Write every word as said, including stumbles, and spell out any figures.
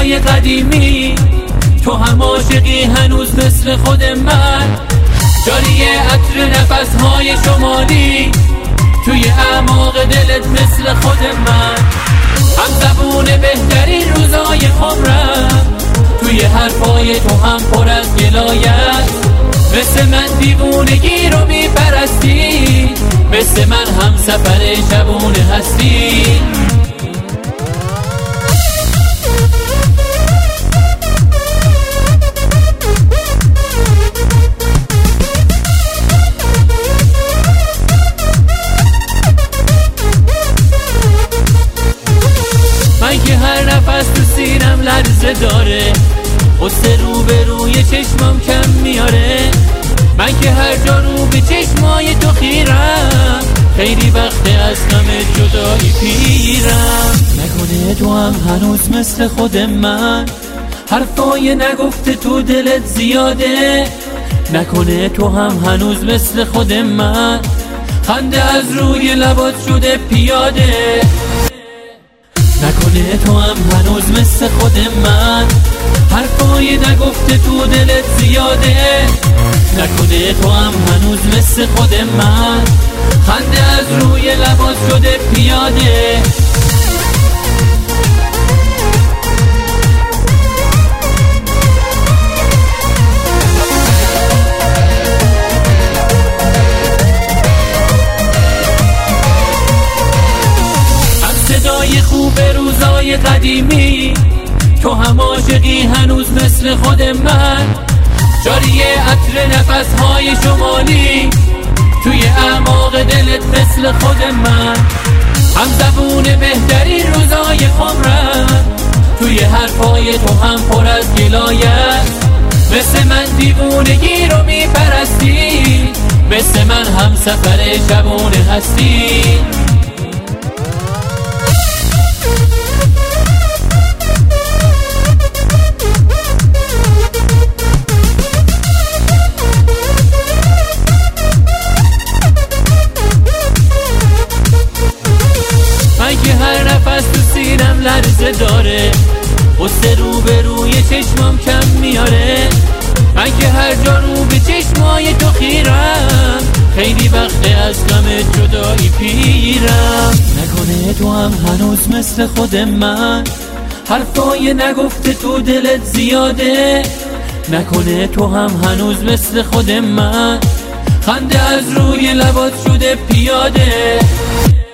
روزای قدیمی، تو هم عاشقی هنوز مثل خود من. جاری عطر نفسهای شمالی توی اعماق دلت مثل خود من. هم زبون بهترین روزای عمرم، توی حرفای تو هم پر از گلایت. مثل من دیوونگی رو میپرستی، مثل من هم سفر شبونه هستی. من که هر نفس تو سینم لرزه داره، قصه رو به روی چشمم کم میاره. من که هر جا رو به چشمای تو خیرم، خیلی وقت از غم جدایی پیرم. نکنه تو هم هنوز مثل خود من، حرفای نگفته تو دلت زیاده. نکنه تو هم هنوز مثل خود من، خنده از روی لبات شده پیاده. نکنه تو هم هنوز مثل خود من، حرفای نگفته تو دلت زیاده. نکنه تو هم هنوز مثل خود من، خنده از روی لبات شده پیاده. صدای خوب روزای قدیمی، تو هم عاشقی هنوز مثل خود من. جاری عطر نفسهای شمالی توی اعماق دلت مثل خود من. هم زبون بهترین روزای عمرم، توی حرفای تو هم پر از گلایت. مثل من دیوونگی رو میپرستی، مثل من هم سفر شبونه هستی. من که هر نفس تو سینم لرزه داره، قصه رو به روی چشمم کم میاره. من که هر جا رو به چشمای تو خیرم، خیلی وقت از غم جدایی پیرم. نکنه تو هم هنوز مثل خود من، حرفای نگفته تو دلت زیاده. نکنه تو هم هنوز مثل خود من، خنده از روی لبات شده پیاده.